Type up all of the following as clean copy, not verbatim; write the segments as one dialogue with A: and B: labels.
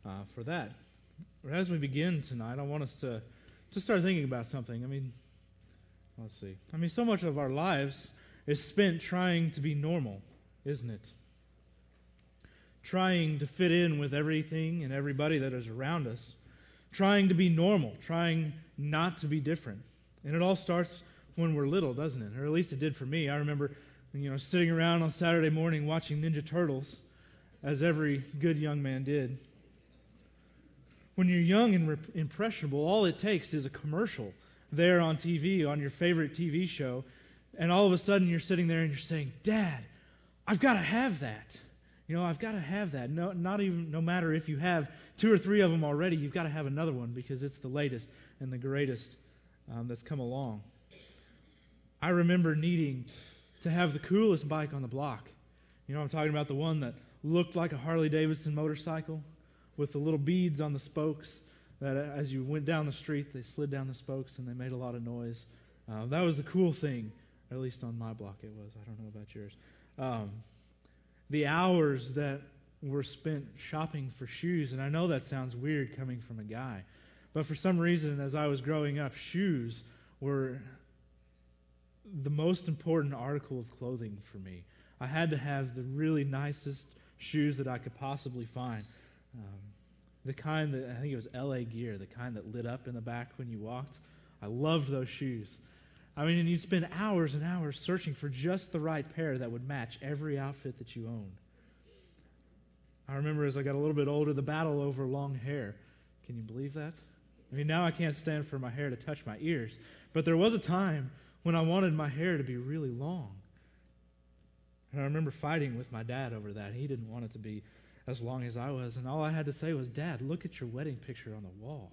A: for that. But as we begin tonight, I want us to start thinking about something. Let's see. So much of our lives is spent trying to be normal, isn't it? Trying to fit in with everything and everybody that is around us. Trying to be normal, trying not to be different. And it all starts when we're little, doesn't it? Or at least it did for me. I remember, sitting around on Saturday morning watching Ninja Turtles, as every good young man did. When you're young and impressionable, all it takes is a commercial there on TV, on your favorite TV show, and all of a sudden you're sitting there and you're saying, "Dad, I've got to have that. I've got to have that." No matter if you have 2 or 3 of them already, you've got to have another one because it's the latest and the greatest that's come along. I remember needing to have the coolest bike on the block. I'm talking about the one that looked like a Harley-Davidson motorcycle with the little beads on the spokes that as you went down the street, they slid down the spokes and they made a lot of noise. That was the cool thing, at least on my block it was. I don't know about yours. The hours that were spent shopping for shoes, and I know that sounds weird coming from a guy, but for some reason as I was growing up, shoes were the most important article of clothing for me. I had to have the really nicest shoes that I could possibly find. The kind that, I think it was LA Gear, the kind that lit up in the back when you walked. I loved those shoes. And you'd spend hours and hours searching for just the right pair that would match every outfit that you owned. I remember as I got a little bit older, the battle over long hair. Can you believe that? Now I can't stand for my hair to touch my ears. But there was a time when I wanted my hair to be really long. And I remember fighting with my dad over that. He didn't want it to be as long as I was. And all I had to say was, "Dad, look at your wedding picture on the wall."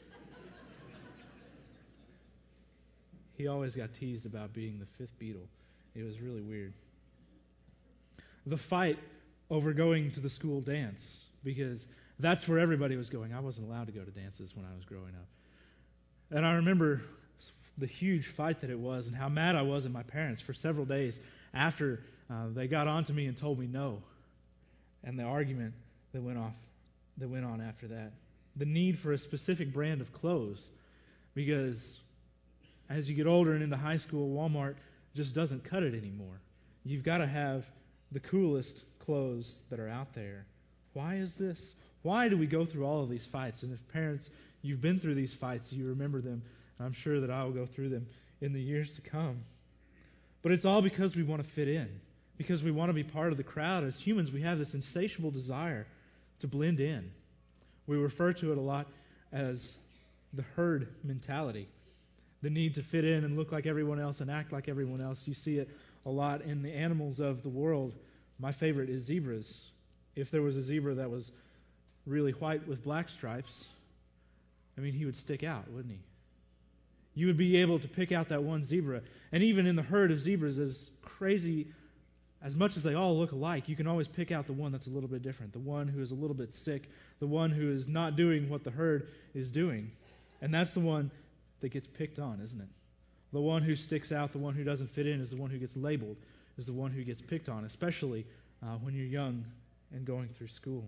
A: He always got teased about being the fifth Beatle. It was really weird. The fight over going to the school dance, because that's where everybody was going. I wasn't allowed to go to dances when I was growing up. And I remember the huge fight that it was and how mad I was at my parents for several days after they got on to me and told me no. And the argument that went on after that. The need for a specific brand of clothes, because as you get older and into high school, Walmart just doesn't cut it anymore. You've got to have the coolest clothes that are out there. Why is this? Why do we go through all of these fights? And if parents, you've been through these fights, you remember them. I'm sure that I will go through them in the years to come. But it's all because we want to fit in, because we want to be part of the crowd. As humans, we have this insatiable desire to blend in. We refer to it a lot as the herd mentality, the need to fit in and look like everyone else and act like everyone else. You see it a lot in the animals of the world. My favorite is zebras. If there was a zebra that was really white with black stripes, he would stick out, wouldn't he? You would be able to pick out that one zebra. And even in the herd of zebras, as crazy, as much as they all look alike, you can always pick out the one that's a little bit different, the one who is a little bit sick, the one who is not doing what the herd is doing. And that's the one that gets picked on, isn't it? The one who sticks out, the one who doesn't fit in, is the one who gets labeled, is the one who gets picked on, especially when you're young and going through school.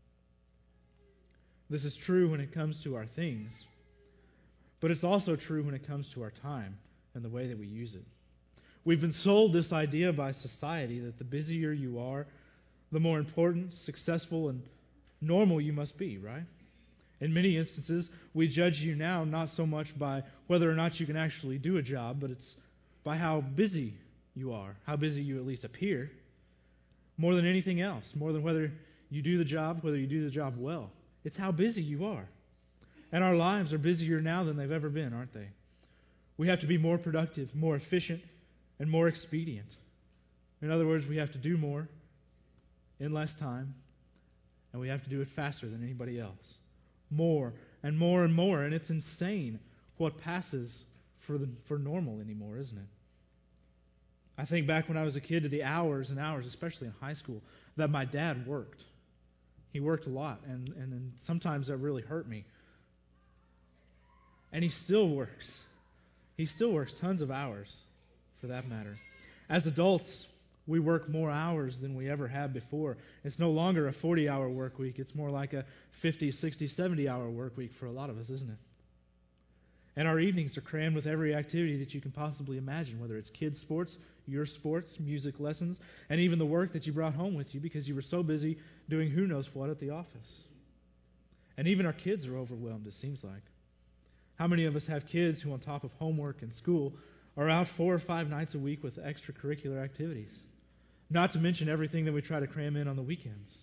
A: This is true when it comes to our things, but it's also true when it comes to our time and the way that we use it. We've been sold this idea by society that the busier you are, the more important, successful, and normal you must be, right? In many instances, we judge you now not so much by whether or not you can actually do a job, but it's by how busy you are, how busy you at least appear, more than anything else, more than whether you do the job, whether you do the job well. It's how busy you are. And our lives are busier now than they've ever been, aren't they? We have to be more productive, more efficient, and more expedient. In other words, we have to do more in less time, and we have to do it faster than anybody else. More and more and more, and it's insane what passes for normal anymore, isn't it? I think back when I was a kid to the hours and hours, especially in high school, that my dad worked. He worked a lot, and sometimes that really hurt me. And he still works. He still works tons of hours, for that matter. As adults, We work more hours than we ever have before. It's no longer a 40-hour work week. It's more like a 50, 60, 70-hour work week for a lot of us, isn't it? And our evenings are crammed with every activity that you can possibly imagine, whether it's kids' sports, your sports, music lessons, and even the work that you brought home with you because you were so busy doing who knows what at the office. And even our kids are overwhelmed, it seems like. How many of us have kids who, on top of homework and school, are out 4 or 5 nights a week with extracurricular activities? Not to mention everything that we try to cram in on the weekends.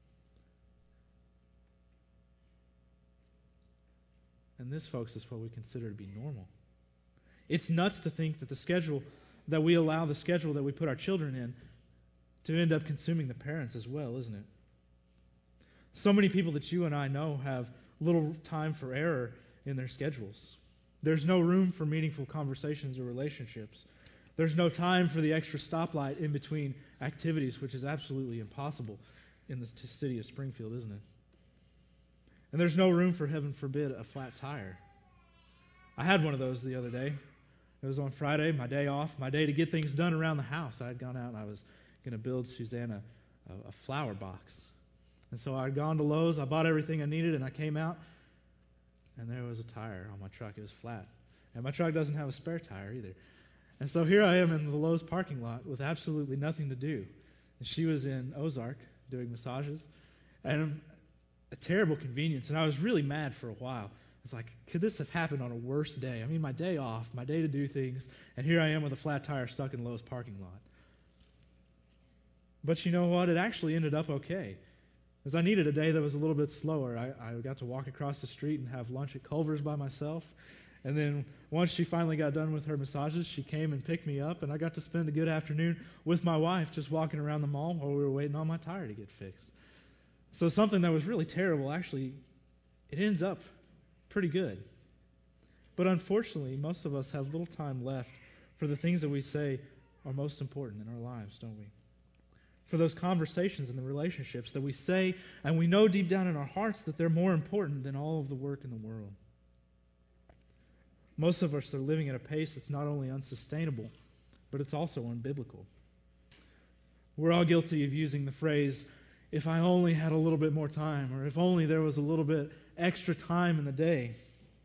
A: And this, folks, is what we consider to be normal. It's nuts to think that the schedule that we put our children in to end up consuming the parents as well, isn't it? So many people that you and I know have little time for error in their schedules. There's no room for meaningful conversations or relationships. There's no time for the extra stoplight in between activities, which is absolutely impossible in the city of Springfield, isn't it? And there's no room for, heaven forbid, a flat tire. I had one of those the other day. It was on Friday, my day off, my day to get things done around the house. I had gone out and I was going to build Susanna a flower box. And so I had gone to Lowe's, I bought everything I needed, and I came out, and there was a tire on my truck. It was flat. And my truck doesn't have a spare tire either. And so here I am in the Lowe's parking lot with absolutely nothing to do. And she was in Ozark doing massages. And a terrible convenience. And I was really mad for a while. It's like, could this have happened on a worse day? I mean, my day off, my day to do things, and here I am with a flat tire stuck in Lowe's parking lot. But you know what? It actually ended up okay. As I needed a day that was a little bit slower, I got to walk across the street and have lunch at Culver's by myself. And then once she finally got done with her massages, she came and picked me up, and I got to spend a good afternoon with my wife just walking around the mall while we were waiting on my tire to get fixed. So something that was really terrible, actually, it ends up pretty good. But unfortunately, most of us have little time left for the things that we say are most important in our lives, don't we? For those conversations and the relationships that we say, and we know deep down in our hearts that they're more important than all of the work in the world. Most of us are living at a pace that's not only unsustainable, but it's also unbiblical. We're all guilty of using the phrase, if I only had a little bit more time, or if only there was a little bit extra time in the day.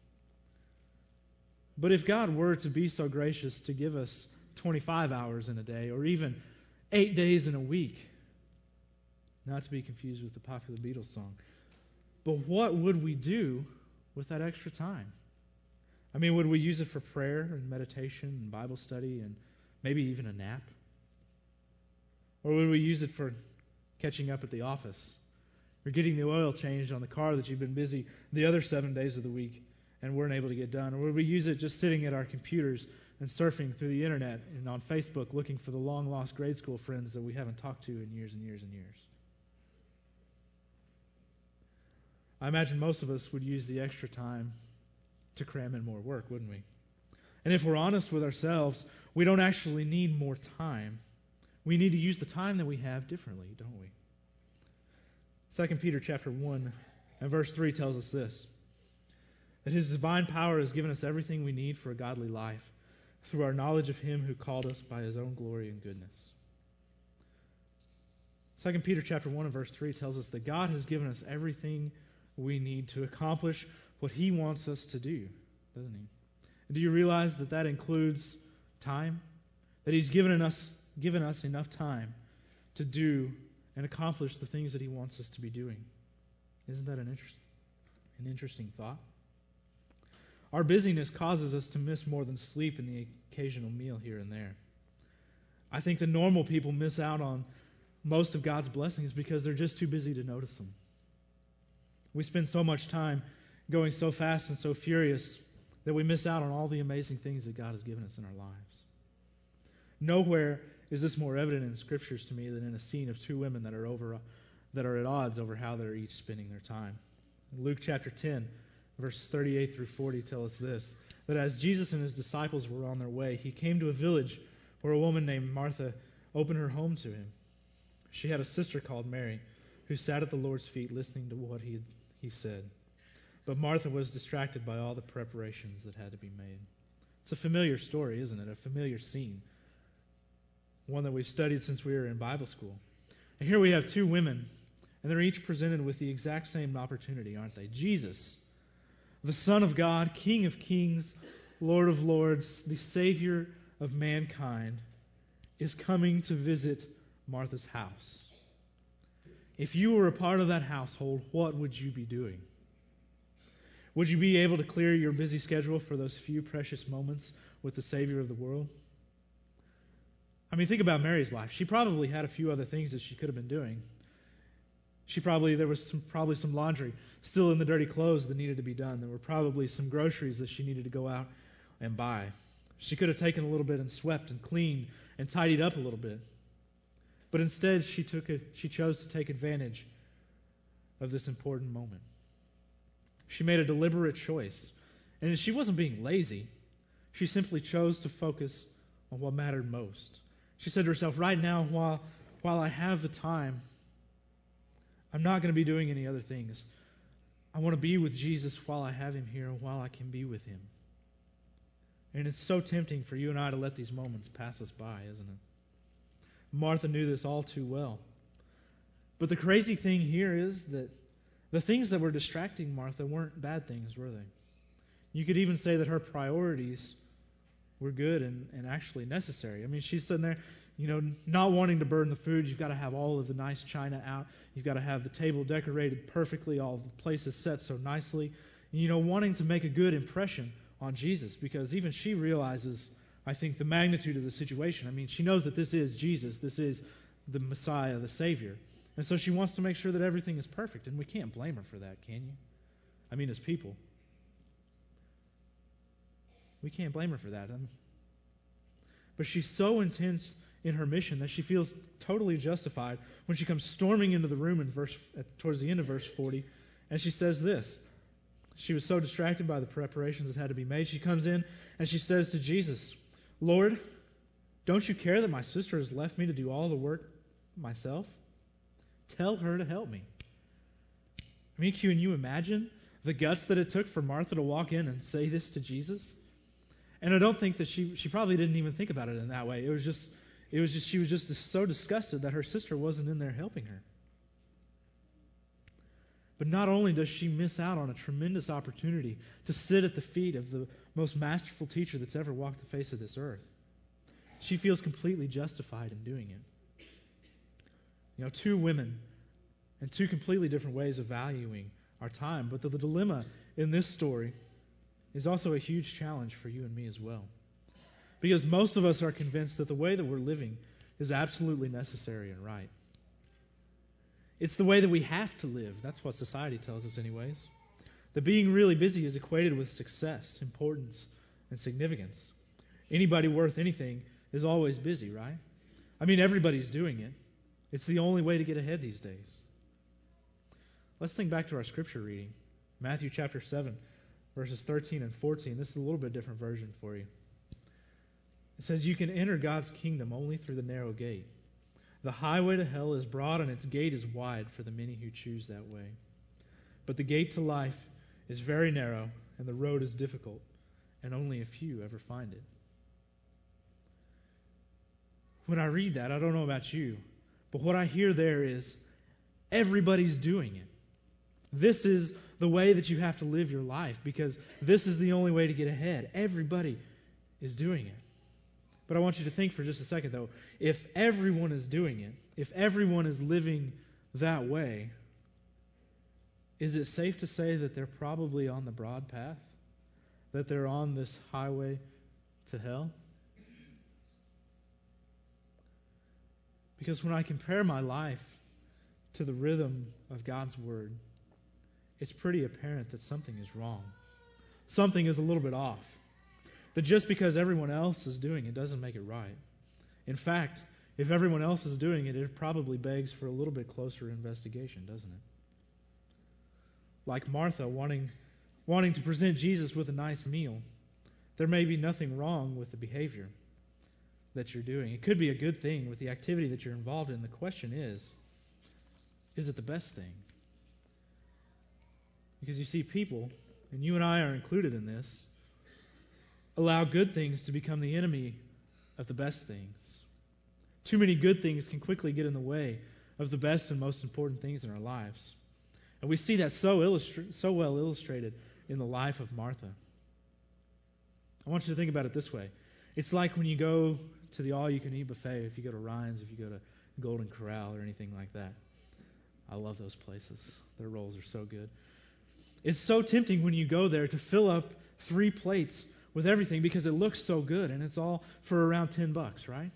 A: But if God were to be so gracious to give us 25 hours in a day, or even 8 days in a week, not to be confused with the popular Beatles song, but what would we do with that extra time? I mean, would we use it for prayer and meditation and Bible study and maybe even a nap? Or would we use it for catching up at the office or getting the oil changed on the car that you've been busy the other 7 days of the week and weren't able to get done? Or would we use it just sitting at our computers and surfing through the internet and on Facebook looking for the long-lost grade school friends that we haven't talked to in years and years and years? I imagine most of us would use the extra time to cram in more work, wouldn't we? And if we're honest with ourselves, we don't actually need more time. We need to use the time that we have differently, don't we? 2 Peter chapter 1 and verse 3 tells us this, that His divine power has given us everything we need for a godly life through our knowledge of Him who called us by His own glory and goodness. 2 Peter chapter 1 and verse 3 tells us that God has given us everything we need to accomplish what He wants us to do, doesn't He? And do you realize that that includes time? That He's given us enough time to do and accomplish the things that He wants us to be doing. Isn't that an interesting thought? Our busyness causes us to miss more than sleep and the occasional meal here and there. I think the normal people miss out on most of God's blessings because they're just too busy to notice them. We spend so much time going so fast and so furious that we miss out on all the amazing things that God has given us in our lives. Nowhere is this more evident in Scriptures to me than in a scene of two women that are at odds over how they're each spending their time. Luke chapter 10, verses 38 through 40 tell us this, that as Jesus and His disciples were on their way, He came to a village where a woman named Martha opened her home to Him. She had a sister called Mary who sat at the Lord's feet listening to what he said. But Martha was distracted by all the preparations that had to be made. It's a familiar story, isn't it? A familiar scene. one that we've studied since we were in Bible school. And here we have two women, and they're each presented with the exact same opportunity, aren't they? Jesus, the Son of God, King of kings, Lord of lords, the Savior of mankind, is coming to visit Martha's house. If you were a part of that household, what would you be doing? Would you be able to clear your busy schedule for those few precious moments with the Savior of the world? I mean, think about Mary's life. She probably had a few other things that she could have been doing. There was probably some laundry still in the dirty clothes that needed to be done. There were probably some groceries that she needed to go out and buy. She could have taken a little bit and swept and cleaned and tidied up a little bit. But instead, she chose to take advantage of this important moment. She made a deliberate choice. And she wasn't being lazy. She simply chose to focus on what mattered most. She said to herself, right now, while I have the time, I'm not going to be doing any other things. I want to be with Jesus while I have him here and while I can be with him. And it's so tempting for you and I to let these moments pass us by, isn't it? Martha knew this all too well. But the crazy thing here is that the things that were distracting Martha weren't bad things, were they? You could even say that her priorities were good and actually necessary. I mean, she's sitting there, not wanting to burn the food. You've got to have all of the nice china out. You've got to have the table decorated perfectly, all the places set so nicely. Wanting to make a good impression on Jesus, because even she realizes, I think, the magnitude of the situation. I mean, she knows that this is Jesus. This is the Messiah, the Savior. And so she wants to make sure that everything is perfect. And we can't blame her for that, can you? I mean, as people. We can't blame her for that. But she's so intense in her mission that she feels totally justified when she comes storming into the room towards the end of verse 40, and she says this. She was so distracted by the preparations that had to be made. She comes in and she says to Jesus, Lord, don't you care that my sister has left me to do all the work myself? Tell her to help me. I mean, can you imagine the guts that it took for Martha to walk in and say this to Jesus? And I don't think that she probably didn't even think about it in that way. It was just she was just so disgusted that her sister wasn't in there helping her. But not only does she miss out on a tremendous opportunity to sit at the feet of the most masterful teacher that's ever walked the face of this earth, she feels completely justified in doing it. Two women and two completely different ways of valuing our time. But the dilemma in this story is also a huge challenge for you and me as well. Because most of us are convinced that the way that we're living is absolutely necessary and right. It's the way that we have to live. That's what society tells us anyways. That being really busy is equated with success, importance, and significance. Anybody worth anything is always busy, right? I mean, everybody's doing it. It's the only way to get ahead these days. Let's think back to our scripture reading. Matthew chapter 7, verses 13 and 14. This is a little bit different version for you. It says, you can enter God's kingdom only through the narrow gate. The highway to hell is broad and its gate is wide for the many who choose that way. But the gate to life is very narrow and the road is difficult, and only a few ever find it. When I read that, I don't know about you, but what I hear there is everybody's doing it. This is the way that you have to live your life because this is the only way to get ahead. Everybody is doing it. But I want you to think for just a second, though. If everyone is doing it, if everyone is living that way, is it safe to say that they're probably on the broad path? That they're on this highway to hell? Because when I compare my life to the rhythm of God's Word, it's pretty apparent that something is wrong. Something is a little bit off. That just because everyone else is doing it doesn't make it right. In fact, if everyone else is doing it, it probably begs for a little bit closer investigation, doesn't it? Like Martha wanting to present Jesus with a nice meal, there may be nothing wrong with the behavior that you're doing. It could be a good thing with the activity that you're involved in. The question is it the best thing? Because you see, people, and you and I are included in this, allow good things to become the enemy of the best things. Too many good things can quickly get in the way of the best and most important things in our lives. And we see that so well illustrated in the life of Martha. I want you to think about it this way. It's like when you go to the all-you-can-eat buffet, if you go to Ryan's, if you go to Golden Corral or anything like that. I love those places. Their rolls are so good. It's so tempting when you go there to fill up 3 plates with everything because it looks so good, and it's all for around $10, right?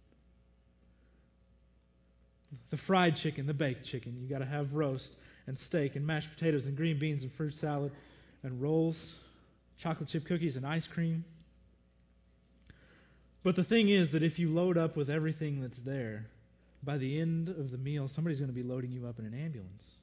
A: The fried chicken, the baked chicken, you got to have roast and steak and mashed potatoes and green beans and fruit salad and rolls, chocolate chip cookies and ice cream. But the thing is that if you load up with everything that's there, by the end of the meal, somebody's going to be loading you up in an ambulance.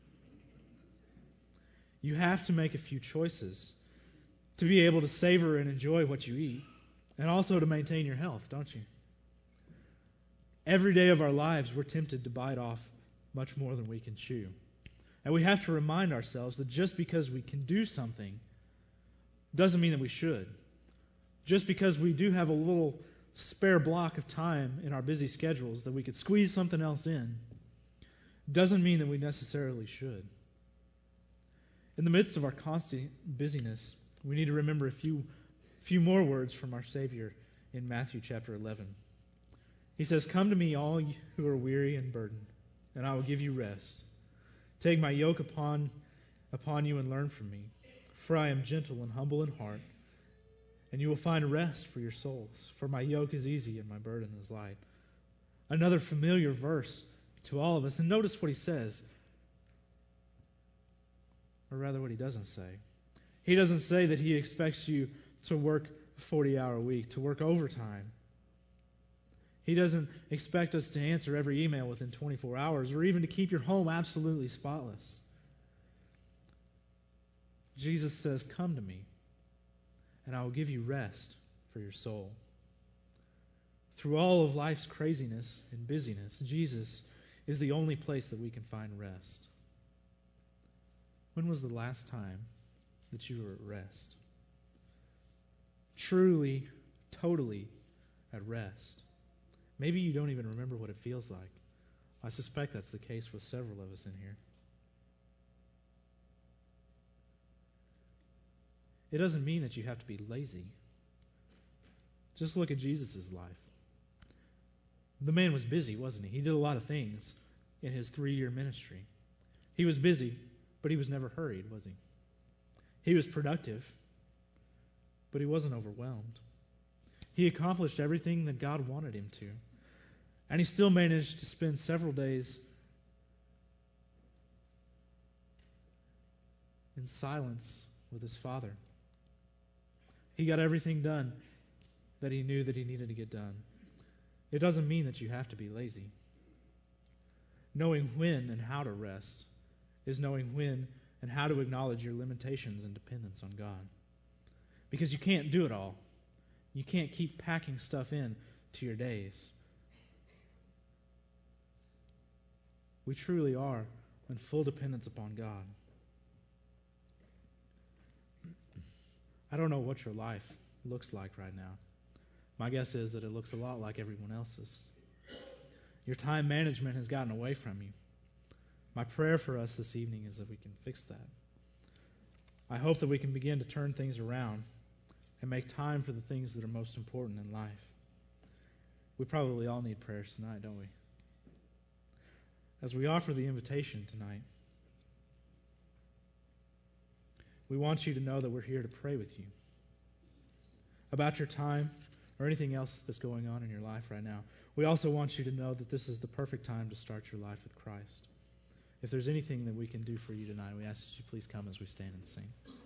A: You have to make a few choices to be able to savor and enjoy what you eat, and also to maintain your health, don't you? Every day of our lives, we're tempted to bite off much more than we can chew. And we have to remind ourselves that just because we can do something doesn't mean that we should. Just because we do have a little spare block of time in our busy schedules that we could squeeze something else in doesn't mean that we necessarily should. In the midst of our constant busyness, we need to remember a few more words from our Savior in Matthew chapter 11. He says, "Come to me, all who are weary and burdened, and I will give you rest. Take my yoke upon you and learn from me, for I am gentle and humble in heart, and you will find rest for your souls. For my yoke is easy and my burden is light." Another familiar verse to all of us. And notice what he says, or rather what he doesn't say. He doesn't say that he expects you to work a 40-hour week, to work overtime. He doesn't expect us to answer every email within 24 hours or even to keep your home absolutely spotless. Jesus says, "Come to me, and I will give you rest for your soul." Through all of life's craziness and busyness, Jesus is the only place that we can find rest. When was the last time that you were at rest? Truly, totally at rest. Maybe you don't even remember what it feels like. I suspect that's the case with several of us in here. It doesn't mean that you have to be lazy. Just look at Jesus' life. The man was busy, wasn't he? He did a lot of things in his 3-year ministry. He was busy, but he was never hurried, was he? He was productive, but he wasn't overwhelmed. He accomplished everything that God wanted him to. And he still managed to spend several days in silence with his Father. He got everything done that he knew that he needed to get done. It doesn't mean that you have to be lazy. Knowing when and how to rest is knowing when and how to acknowledge your limitations and dependence on God. Because you can't do it all. You can't keep packing stuff in to your days. We truly are in full dependence upon God. I don't know what your life looks like right now. My guess is that it looks a lot like everyone else's. Your time management has gotten away from you. My prayer for us this evening is that we can fix that. I hope that we can begin to turn things around and make time for the things that are most important in life. We probably all need prayers tonight, don't we? As we offer the invitation tonight, we want you to know that we're here to pray with you about your time or anything else that's going on in your life right now. We also want you to know that this is the perfect time to start your life with Christ. If there's anything that we can do for you tonight, we ask that you please come as we stand and sing.